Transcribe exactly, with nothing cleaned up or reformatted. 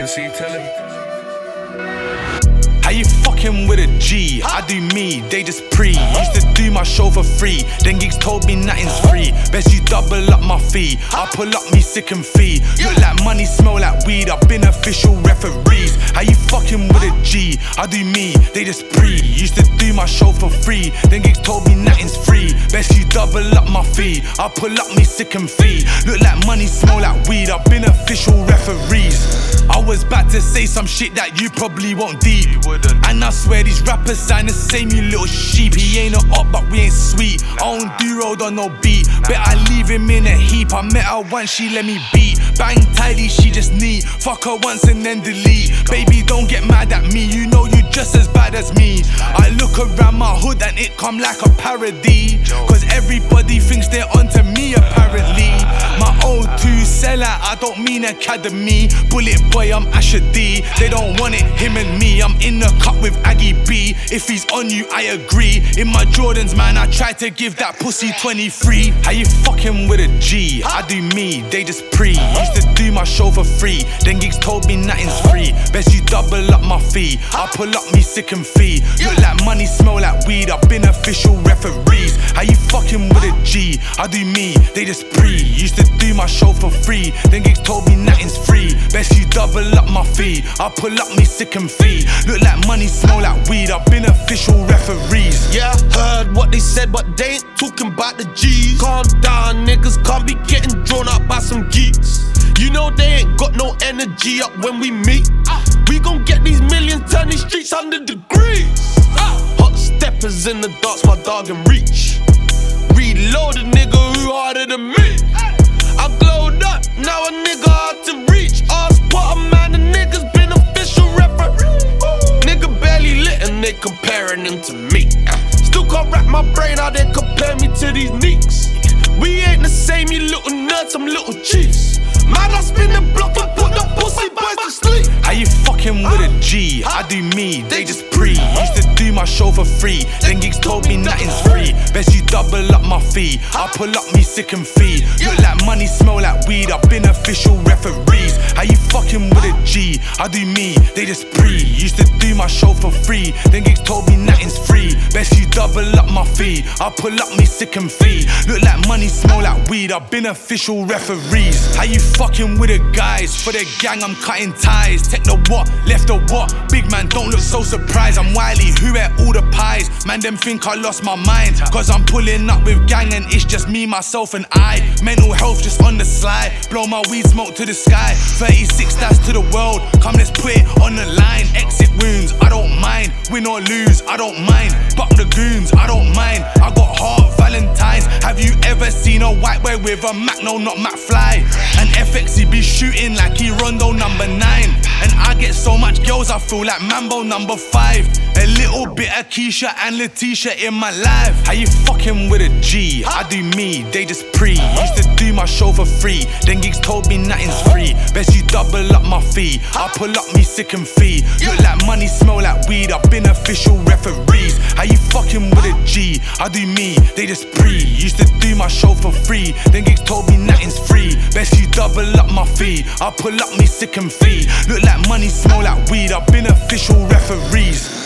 N C, tell him. How you fucking with a G? I do me, they just pre. Used to do my show for free, then gigs told me nothing's free. Best you double up my fee, I pull up me sick and fee. Look like money, smell like weed, I've been official referees. How you fucking with a G? I do me, they just pre. Used to do my show for free, then gigs told me nothing's free. Best you double up my fee, I pull up me sick and fee. Look like money, smell like weed, I've been official referees. I was about to say some shit that you probably won't deep. And I swear these rappers sound the same, you little sheep. He ain't a op, but we ain't sweet. I don't do road on no beat. Bet I leave him in a heap. I met her once, she let me beat. Bang tidy, she just neat. Fuck her once and then delete. Baby, don't get mad at me, you know you just as bad as me. I look around my hood and it come like a parody. Cause everybody thinks they're onto me apparently. My O two sellout, I don't mean academy. Bullet boy, I'm Asher D. They don't want it, him and me. I'm in the cup with Aggie B. If he's on you, I agree. In my Jordans, man, I try to give that pussy twenty-three. How you fucking with a G? I do me, they just pre. Used to do my show for free, then gigs told me nothing's free. Best you double up my fee, I pull up me sick and fee. Look like money, smell like weed, I've been official referees. How you fucking with a G? I do me, they just pre. Used to do my show for free, then gigs told me nothing's free. Best you double up my fee, I pull up me sick and fee. Look like money, smell like weed, I've been official referees. Yeah, heard what they said, but they ain't talking about the G's. Calm down, niggas can't be getting drawn up by some geeks. You know they ain't got no energy up when we meet. We gon' get these millions, turn these streets one hundred degrees. Hot steppers in the darts, my dog and reach. Reload a nigga who harder than me. I glowed up, now a nigga hard to reach. Ask Potter, man, the niggas been official referee. Nigga barely lit and they comparing him to me. Still can't wrap my brain how they compare me to these neeks. We ain't the same, you little nerds, I'm little chiefs. Man, I spin the block and put the pussy boys to sleep. How you fucking with a G? I do me, they just pre. Used to do my show for free, then gigs told me nothing's free. Best you double up my fee, I pull up me sick and fee. Look like money, smell like weed, I've been official referees. How you fucking with a G? I do me, they just pre. Used to do my show for free, then gigs told me nothing's free. Best you double up my fee, I pull up me sick and fee. Look like money, smell like weed, I've been official referees. How you fucking with the guys? For the gang, I'm cutting ties. Take the what, left the what. Big man, don't look so surprised. I'm Wiley, who ate all the pies? Man, them think I lost my mind. Cause I'm pulling up with gang and it's just me, myself and I. Mental health just on the slide. Blow my weed smoke to the sky. thirty-six stats to the world. Come, let's put it on the line. Exit wounds, I don't mind. Win or lose, I don't mind. Buck the goons, I don't mind. I got heart Valentines. Have you ever seen a white boy with a Mac? No, not Mac Fly. And F X, he be shooting like he Rondo number nine. And I get so much girls, I feel like Mambo number five. A little bit of Keisha and Letitia in my life. How you fucking with a G? I do me, they just pre. Used to do my show for free, then gigs told me nothing's free. Best you double up my fee, I pull up me sick and fee. Look like money, smell like weed, I've been official referees. How you fucking with a G? I do me, they just pre. Used to do my show for free, then gigs told me nothing's free. Best you double up my fee, I pull up me sick and fee. Look like money, smell like weed, I've been official referees.